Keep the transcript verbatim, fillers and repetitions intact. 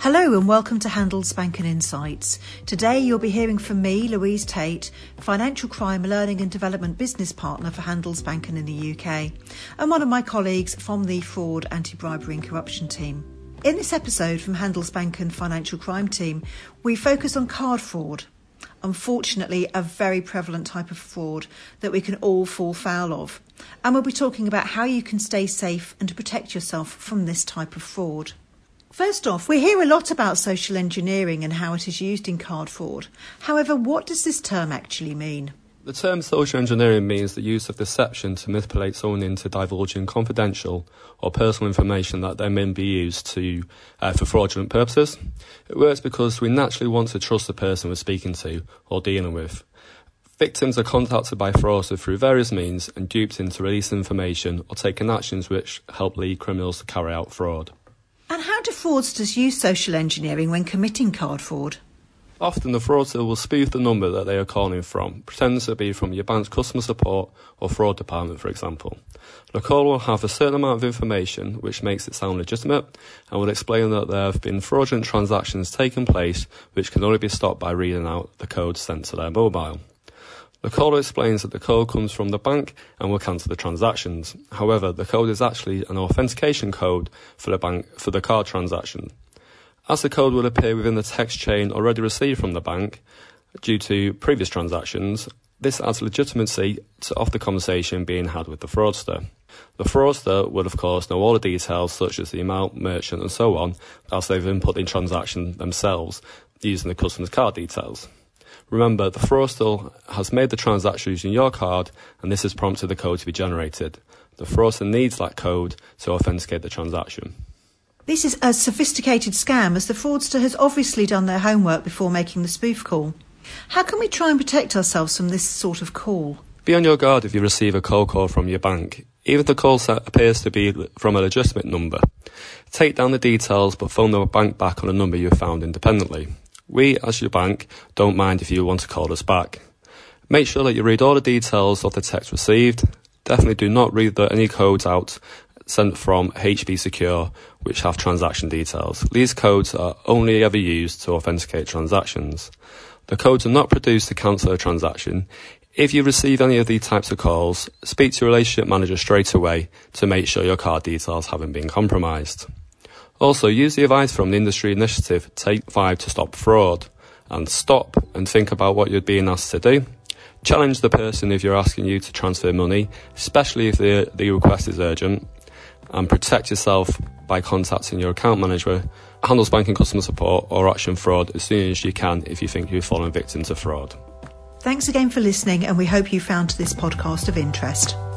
Hello and welcome to Handelsbanken Insights. Today you'll be hearing from me, Louise Tate, Financial Crime Learning and Development Business Partner for Handelsbanken in the U K, and one of my colleagues from the Fraud, Anti-Bribery and Corruption team. In this episode from Handelsbanken Financial Crime Team, we focus on card fraud. Unfortunately, a very prevalent type of fraud that we can all fall foul of. And we'll be talking about how you can stay safe and to protect yourself from this type of fraud. First off, we hear a lot about social engineering and how it is used in card fraud. However, what does this term actually mean? The term social engineering means the use of deception to manipulate someone into divulging confidential or personal information that then may be used to uh, for fraudulent purposes. It works because we naturally want to trust the person we're speaking to or dealing with. Victims are contacted by fraudsters through various means and duped into releasing information or taking actions which help lead criminals to carry out fraud. And how do fraudsters use social engineering when committing card fraud? Often the fraudster will spoof the number that they are calling from, pretending to be from your bank's customer support or fraud department, for example. The call will have a certain amount of information which makes it sound legitimate and will explain that there have been fraudulent transactions taking place which can only be stopped by reading out the code sent to their mobile. The caller explains that the code comes from the bank and will cancel the transactions. However, the code is actually an authentication code for the bank for the card transaction. As the code will appear within the text chain already received from the bank due to previous transactions, this adds legitimacy to of the conversation being had with the fraudster. The fraudster will of course know all the details such as the amount, merchant and so on, as they've input the transaction themselves using the customer's card details. Remember, the fraudster has made the transaction using your card and this has prompted the code to be generated. The fraudster needs that code to authenticate the transaction. This is a sophisticated scam as the fraudster has obviously done their homework before making the spoof call. How can we try and protect ourselves from this sort of call? Be on your guard if you receive a cold call from your bank, even if the call appears to be from a legitimate number. Take down the details but phone the bank back on a number you have found independently. We, as your bank, don't mind if you want to call us back. Make sure that you read all the details of the text received. Definitely do not read the, any codes out sent from H B Secure which have transaction details. These codes are only ever used to authenticate transactions. The codes are not produced to cancel a transaction. If you receive any of these types of calls, speak to your relationship manager straight away to make sure your card details haven't been compromised. Also, use the advice from the industry initiative Take five to Stop Fraud and stop and think about what you're being asked to do. Challenge the person if you're asking you to transfer money, especially if the, the request is urgent, and protect yourself by contacting your account manager, Handelsbanken Customer Support or Action Fraud as soon as you can if you think you've fallen victim to fraud. Thanks again for listening and we hope you found this podcast of interest.